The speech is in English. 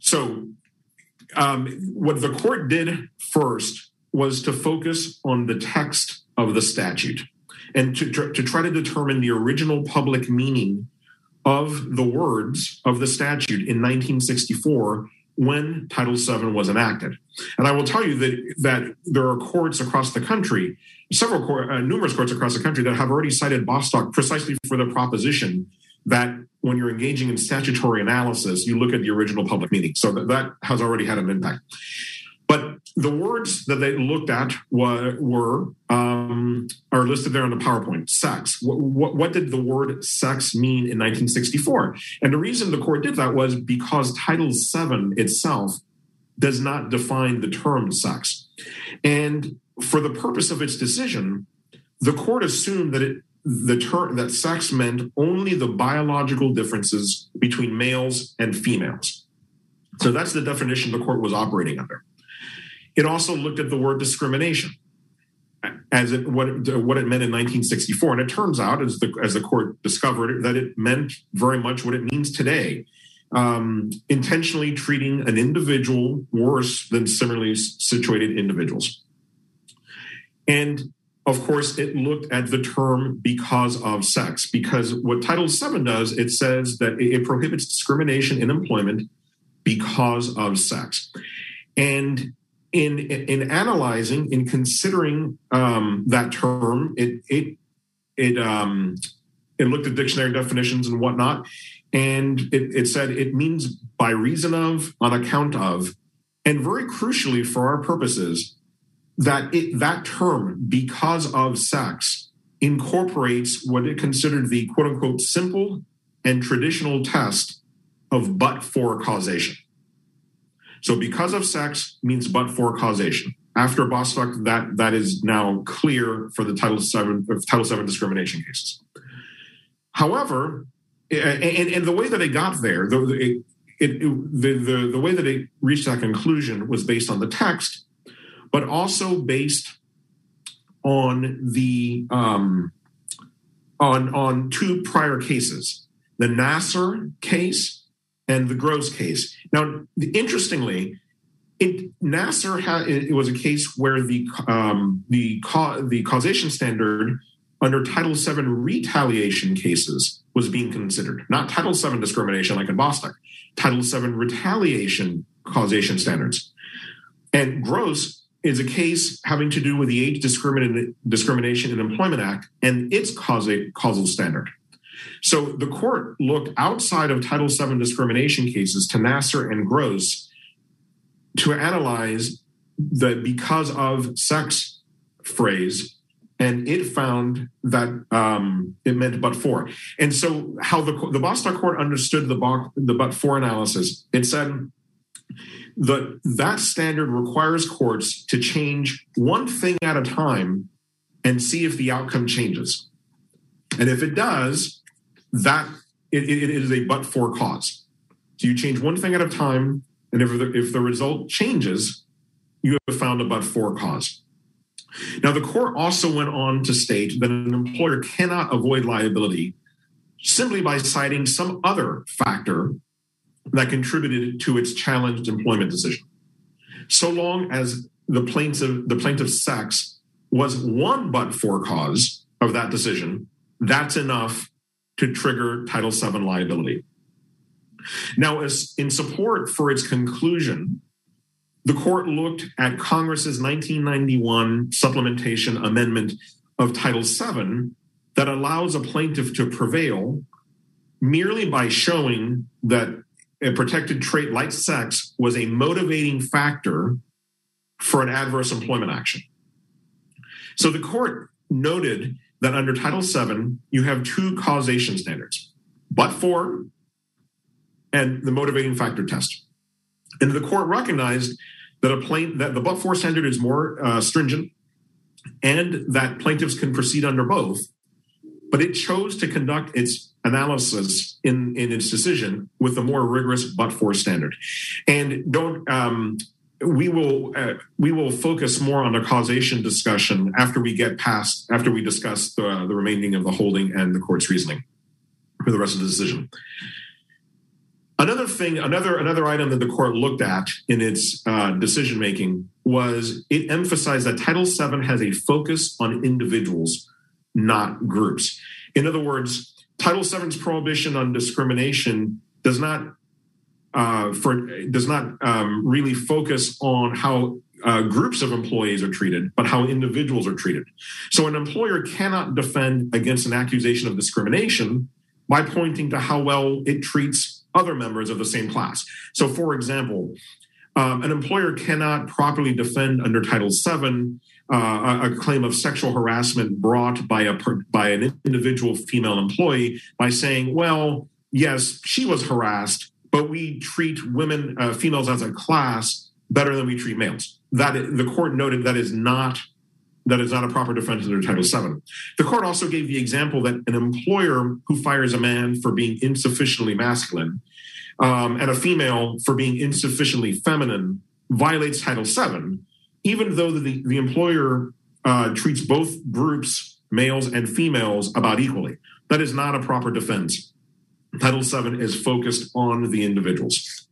So what the court did first was to focus on the text of the statute and to try to determine the original public meaning of the words of the statute in 1964 when Title VII was enacted. And I will tell you that there are courts across the country, numerous courts across the country that have already cited Bostock precisely for the proposition that when you're engaging in statutory analysis, you look at the original public meaning. So that has already had an impact. But the words that they looked at are listed there on the PowerPoint. Sex. What did the word sex mean in 1964? And the reason the court did that was because Title VII itself does not define the term sex. And for the purpose of its decision, the court assumed that that sex meant only the biological differences between males and females. So that's the definition the court was operating under. It also looked at the word discrimination as what it meant in 1964. And it turns out, as the court discovered, that it meant very much what it means today, intentionally treating an individual worse than similarly situated individuals. And of course, it looked at the term because of sex, because what Title VII does, it says that it prohibits discrimination in employment because of sex. And in analyzing, in considering that term, it looked at dictionary definitions and whatnot, and it said it means by reason of, on account of, and very crucially for our purposes, that term, because of sex, incorporates what it considered the quote-unquote simple and traditional test of but-for causation. So because of sex means but-for causation. After Bostock, that is now clear for the Title VII discrimination cases. However, and the way that it got there, the way that it reached that conclusion was based on the text, but also based on the on two prior cases, the Nassar case and the Gross case. Now, interestingly, Nassar it was a case where the causation standard under Title VII retaliation cases was being considered, not Title VII discrimination like in Bostock, Title VII retaliation causation standards. And Gross is a case having to do with the Age Discrimination in Employment Act and its causal standard. So the court looked outside of Title VII discrimination cases to Nassar and Gross to analyze the because of sex phrase, and it found that it meant but for. And so how the Bostock court understood the but for analysis, it said that standard requires courts to change one thing at a time and see if the outcome changes. And if it does, that it is a but-for cause. So you change one thing at a time, and if the result changes, you have found a but-for cause. Now, the court also went on to state that an employer cannot avoid liability simply by citing some other factor that contributed to its challenged employment decision. So long as the plaintiff's sex was one but-for cause of that decision, that's enough to trigger Title VII liability. Now, as in support for its conclusion, the court looked at Congress's 1991 supplementation amendment of Title VII that allows a plaintiff to prevail merely by showing that a protected trait like sex was a motivating factor for an adverse employment action. So the court noted that under Title VII, you have two causation standards, but for and the motivating factor test. And the court recognized that the but for standard is more stringent and that plaintiffs can proceed under both, but it chose to conduct its analysis in its decision with the more rigorous but for standard. And we will focus more on the causation discussion after we discuss the remaining of the holding and the court's reasoning for the rest of the decision. Another item that the court looked at in its decision making was it emphasized that Title VII has a focus on individuals, not groups. In other words, Title VII's prohibition on discrimination does not really focus on how groups of employees are treated, but how individuals are treated. So an employer cannot defend against an accusation of discrimination by pointing to how well it treats other members of the same class. So, for example, an employer cannot properly defend under Title VII a claim of sexual harassment brought by an individual female employee by saying, well, yes, she was harassed, but we treat females as a class better than we treat males. The court noted that is not a proper defense under Title VII. The court also gave the example that an employer who fires a man for being insufficiently masculine and a female for being insufficiently feminine violates Title VII, even though the employer treats both groups, males and females, about equally. That is not a proper defense. Title VII is focused on the individuals.